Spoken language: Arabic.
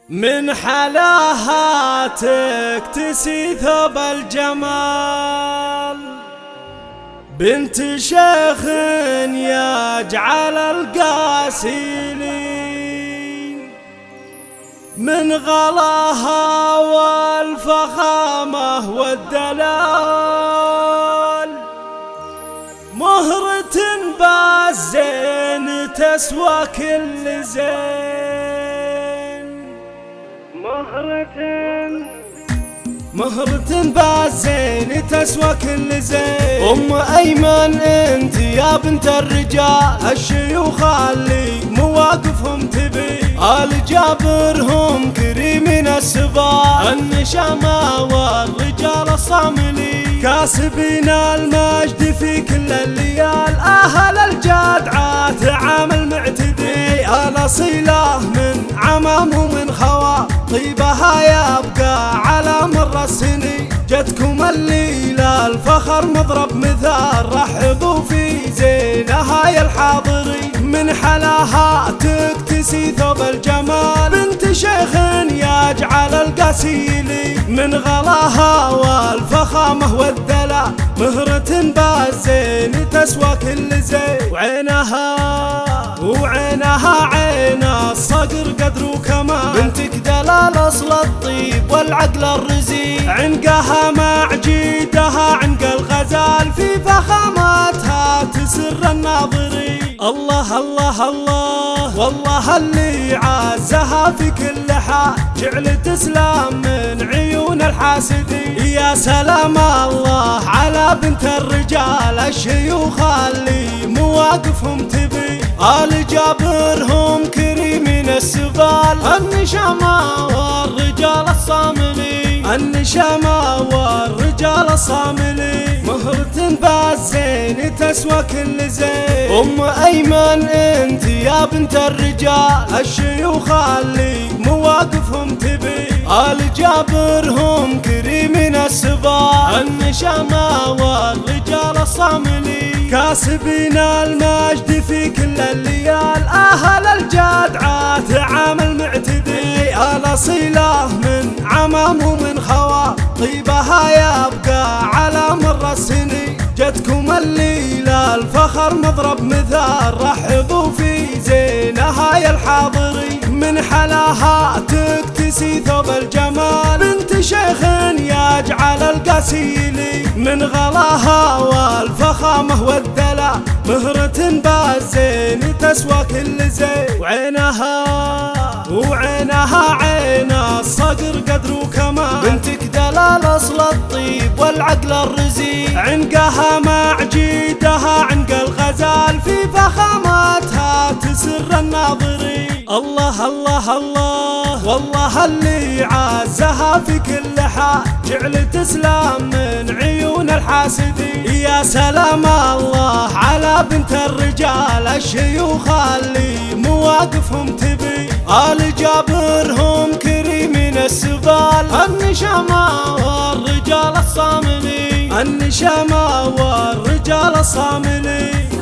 من حلاها تكتسي ثوب الجمال، بنت شيخ يجعل القاسيلين من غلاها والفخامة والدلال، مهرة بالزين تسوى كل زين، مهرة بالزين تسوى كل زين. أم أيمن انت يا بنت الرجال، الشيوخ اللي مواقفهم تبي، آل جابرهم كريمين السبال، النشامة والرجال الصاملين، كاسبين المجد في كل الليال، أهل الجدعات عامل معتدي، الأصيلة من عمام ومن خوال، طيبها يبقى على مر السنين، جتكم الليلة الفخر مضرب مثال، رحبوا في زينها يا الحاضرين، من حلاها تكتسي ثوب الجمال، بنت شيخ يجعل القاسيلي، من غلاها والفخامة والدلال، مهرة بالزين تسوى كل زين، وعينها عين الصقر قدر وكمال، بنتك دلال اصل الطيب والعقل الرزين، عنقها مع جيدها عنق الغزال، في فخامتها تسر الناظرين، الله الله الله والله اللي عزها في كل حال، جعل تسلم من عيون الحاسدين، يا سلام الله على بنت الرجال، الشيوخ اللي مواقفهم تبي، آل جابرهم كريمين السبال، النشامة والرجال الصاملين، النشامة والرجال الصاملين، مهرة بالزين تسوى كل زين. أم أيمن انت يا بنت الرجال، الشيوخ اللي مواقفهم تبي، آل جابرهم كريمين السبال، النشامة والرجال الصاملين، كاسبين المجد في كل الليال، أهل الجدعات عامل معتدي، الأصيلة من عمام ومن خوال، طيبها يبقى على مر السنين، جتكم الليلة الفخر مضرب مثال، رحبوا في زينها يا الحاضرين، من حلاها تكتسي ثوب الجمال، بنت شيخ يجعل القاسيلي، من غلاها والفخامة والدلال، مهرة بالزين تسوى كل زين، وعينها عين الصقر قدر وكمال، بنتك دلال اصل الطيب والعقل الرزين، عنقها مع جيدها عنق الغزال، في فخامتها تسر الناظرين، الله الله الله والله اللي عزها في كل حال، جعل تسلم من عيون الحاسدين، يا سلام الله على بنت الرجال، الشيوخ اللي مواقفهم تبي، آل جابرهم كريمين السبال، النشامة والرجال الصاملين، النشامة والرجال الصاملين.